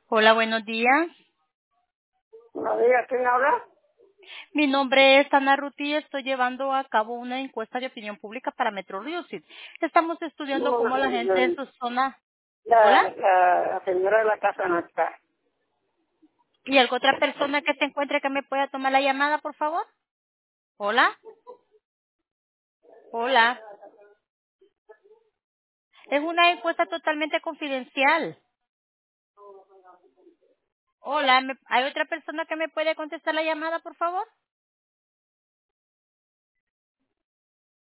Hola, buenos días. Buenos días, ¿quién habla? Mi nombre es Ana Ruti y estoy llevando a cabo una encuesta de opinión pública para Metro Music. Estamos estudiando No, cómo la gente de su zona. ¿Hola? la señora de la casa no está. ¿Y alguna otra persona que se encuentre que me pueda tomar la llamada, por favor? ¿Hola? Hola. Es una encuesta totalmente confidencial. Hola, ¿hay otra persona que me puede contestar la llamada, por favor?